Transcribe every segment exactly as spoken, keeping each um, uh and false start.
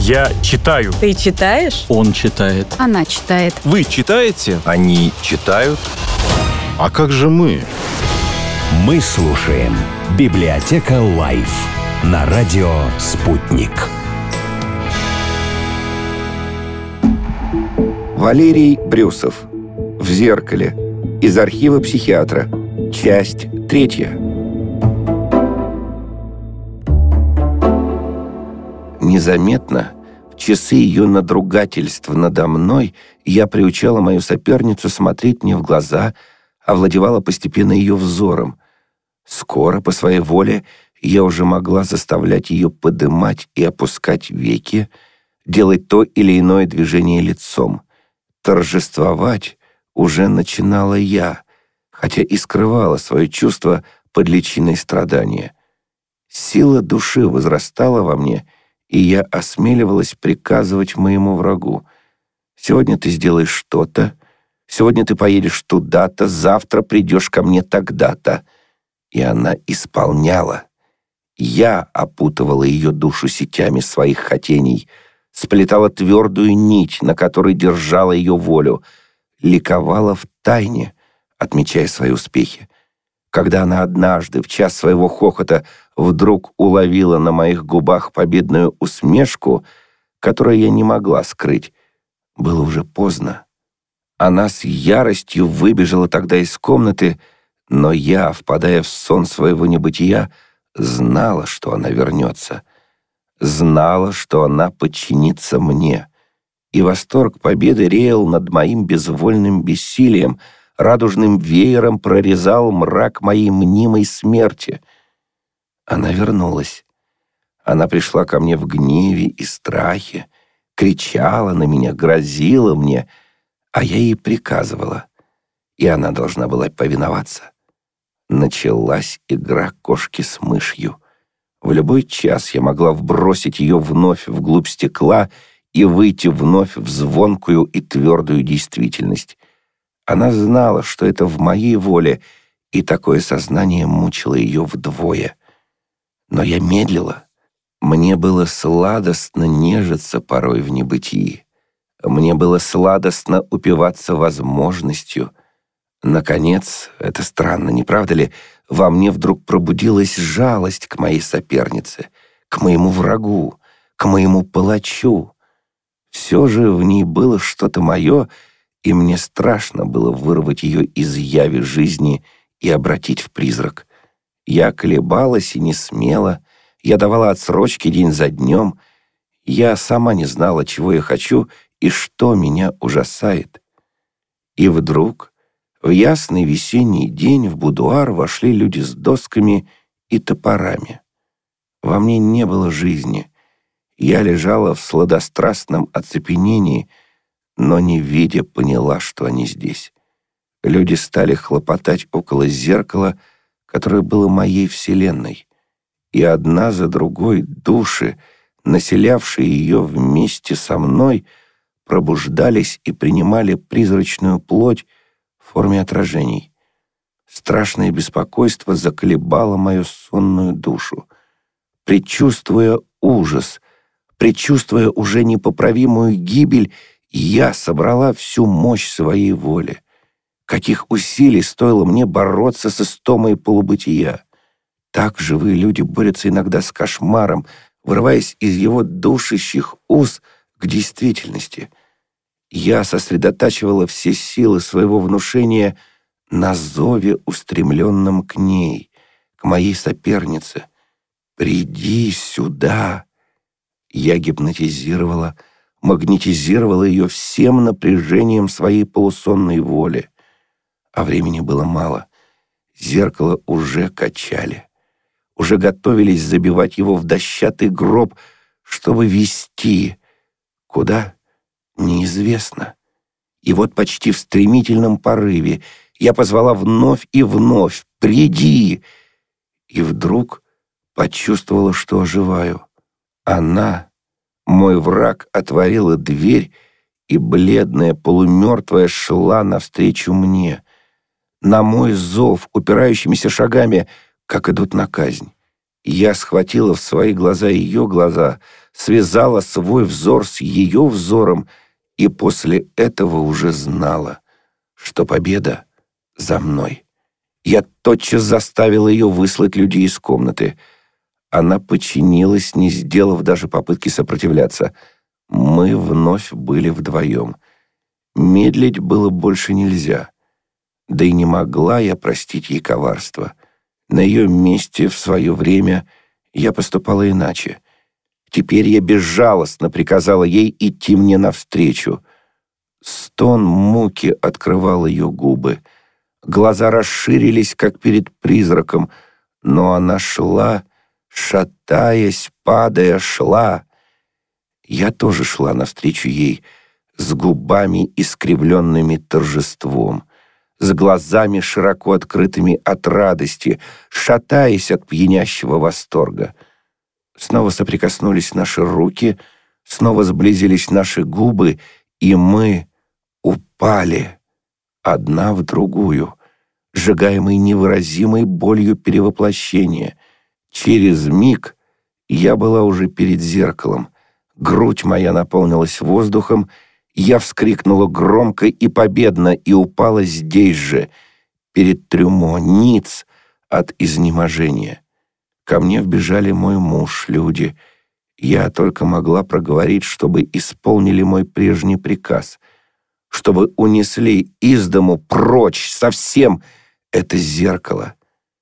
Я читаю. Ты читаешь? Он читает. Она читает. Вы читаете? Они читают. А как же мы? Мы слушаем «Библиотека Лайф» на радио «Спутник». Валерий Брюсов. В зеркале. Из архива психиатра. Часть третья. Незаметно, в часы ее надругательств надо мной, я приучала мою соперницу смотреть мне в глаза, овладевала постепенно ее взором. Скоро, по своей воле, я уже могла заставлять ее подымать и опускать веки, делать то или иное движение лицом. Торжествовать уже начинала я, хотя и скрывала свое чувство под личиной страдания. Сила души возрастала во мне, и я осмеливалась приказывать моему врагу: «Сегодня ты сделаешь что-то, сегодня ты поедешь туда-то, завтра придешь ко мне тогда-то». И она исполняла. Я опутывала ее душу сетями своих хотений, сплетала твердую нить, на которой держала ее волю, ликовала в тайне, отмечая свои успехи. Когда она однажды, в час своего хохота, вдруг уловила на моих губах победную усмешку, которую я не могла скрыть, было уже поздно. Она с яростью выбежала тогда из комнаты, но я, впадая в сон своего небытия, знала, что она вернется. Знала, что она подчинится мне. И восторг победы реял над моим безвольным бессилием, радужным веером прорезал мрак моей мнимой смерти. Она вернулась. Она пришла ко мне в гневе и страхе, кричала на меня, грозила мне, а я ей приказывала, и она должна была повиноваться. Началась игра кошки с мышью. В любой час я могла вбросить ее вновь вглубь стекла и выйти вновь в звонкую и твердую действительность. Она знала, что это в моей воле, и такое сознание мучило ее вдвое. Но я медлила. Мне было сладостно нежиться порой в небытии. Мне было сладостно упиваться возможностью. Наконец, это странно, не правда ли, во мне вдруг пробудилась жалость к моей сопернице, к моему врагу, к моему палачу. Все же в ней было что-то мое, и мне страшно было вырвать ее из яви жизни и обратить в призрак. Я колебалась и не смела, я давала отсрочки день за днем. Я сама не знала, чего я хочу и что меня ужасает. И вдруг, в ясный весенний день, в будуар вошли люди с досками и топорами. Во мне не было жизни. Я лежала в сладострастном оцепенении, но, не видя, поняла, что они здесь. Люди стали хлопотать около зеркала, которое было моей вселенной, и одна за другой души, населявшие ее вместе со мной, пробуждались и принимали призрачную плоть в форме отражений. Страшное беспокойство заколебало мою сонную душу. Предчувствуя ужас, предчувствуя уже непоправимую гибель, я собрала всю мощь своей воли. Каких усилий стоило мне бороться с истомой полубытия. Так живые люди борются иногда с кошмаром, вырываясь из его душащих уз к действительности. Я сосредотачивала все силы своего внушения на зове, устремленном к ней, к моей сопернице. «Приди сюда!» Я гипнотизировала, магнетизировала ее всем напряжением своей полусонной воли. А времени было мало. Зеркало уже качали. Уже готовились забивать его в дощатый гроб, чтобы везти. Куда? Неизвестно. И вот почти в стремительном порыве я позвала вновь и вновь: «Приди!» И вдруг почувствовала, что оживаю. Она, мой враг, отворила дверь, и бледная, полумертвая шла навстречу мне. На мой зов, упирающимися шагами, как идут на казнь. Я схватила в свои глаза ее глаза, связала свой взор с ее взором и после этого уже знала, что победа за мной. Я тотчас заставила ее выслать людей из комнаты. Она подчинилась, не сделав даже попытки сопротивляться. Мы вновь были вдвоем. Медлить было больше нельзя. Да и не могла я простить ей коварство. На ее месте в свое время я поступала иначе. Теперь я безжалостно приказала ей идти мне навстречу. Стон муки открывал ее губы. Глаза расширились, как перед призраком, но она шла, шатаясь, падая, шла. Я тоже шла навстречу ей, с губами, искривленными торжеством, с глазами, широко открытыми от радости, шатаясь от пьянящего восторга. Снова соприкоснулись наши руки, снова сблизились наши губы, и мы упали одна в другую, сжигаемой невыразимой болью перевоплощения. Через миг я была уже перед зеркалом. Грудь моя наполнилась воздухом, я вскрикнула громко и победно и упала здесь же, перед трюмо, ниц от изнеможения. Ко мне вбежали мой муж, люди. Я только могла проговорить, чтобы исполнили мой прежний приказ, чтобы унесли из дому прочь совсем это зеркало.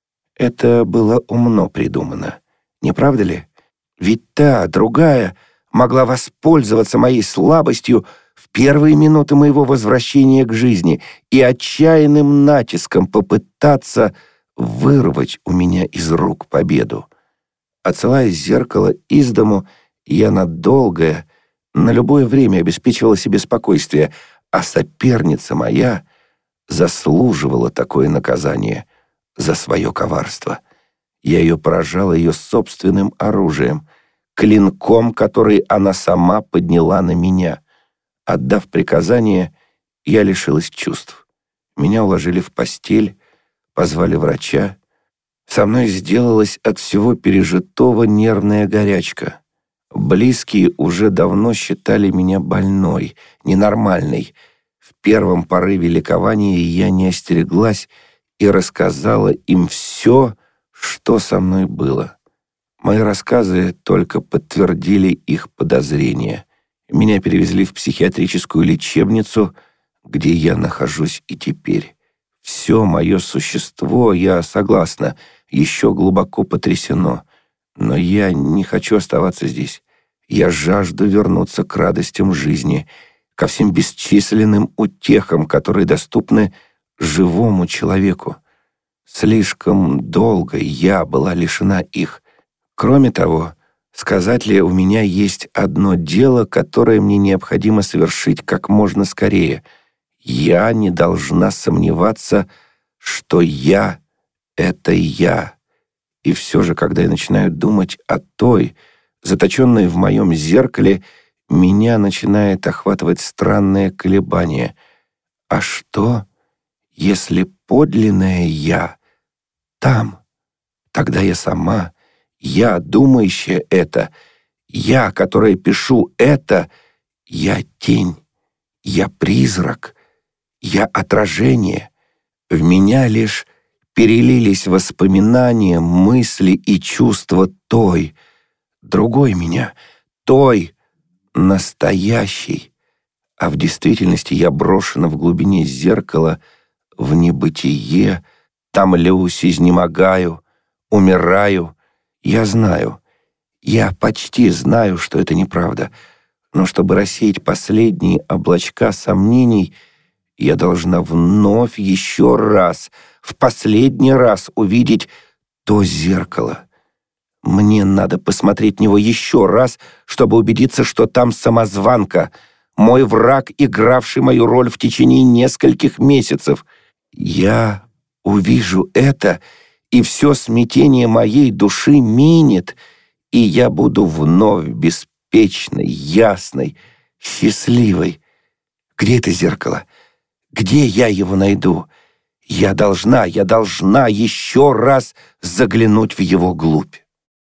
Это было умно придумано, не правда ли? Ведь та, другая, могла воспользоваться моей слабостью в первые минуты моего возвращения к жизни и отчаянным натиском попытаться вырвать у меня из рук победу. Отсылая зеркало из дому, я на долгое, на любое время обеспечивала себе спокойствие, а соперница моя заслуживала такое наказание за свое коварство. Я ее поражала ее собственным оружием, клинком, который она сама подняла на меня. Отдав приказание, я лишилась чувств. Меня уложили в постель, позвали врача. Со мной сделалась от всего пережитого нервная горячка. Близкие уже давно считали меня больной, ненормальной. В первом порыве ликования я не остереглась и рассказала им все, что со мной было. Мои рассказы только подтвердили их подозрения. Меня перевезли в психиатрическую лечебницу, где я нахожусь и теперь. Все мое существо, я согласна, еще глубоко потрясено. Но я не хочу оставаться здесь. Я жажду вернуться к радостям жизни, ко всем бесчисленным утехам, которые доступны живому человеку. Слишком долго я была лишена их. Кроме того, сказать ли, у меня есть одно дело, которое мне необходимо совершить как можно скорее. Я не должна сомневаться, что я — это я. И все же, когда я начинаю думать о той, заточенной в моем зеркале, меня начинает охватывать странное колебание. А что, если подлинное я там? Тогда я сама, я, думающая это, я, которая пишу это, я тень, я призрак, я отражение. В меня лишь перелились воспоминания, мысли и чувства той, другой меня, той, настоящей. А в действительности я брошена в глубине зеркала, в небытие, томлюсь, изнемогаю, умираю. Я знаю, я почти знаю, что это неправда, но чтобы рассеять последние облачка сомнений, я должна вновь еще раз, в последний раз увидеть то зеркало. Мне надо посмотреть в него еще раз, чтобы убедиться, что там самозванка, мой враг, игравший мою роль в течение нескольких месяцев. Я увижу это, и все смятение моей души минет, и я буду вновь беспечной, ясной, счастливой. Где это зеркало? Где я его найду? Я должна, я должна еще раз заглянуть в его глубь.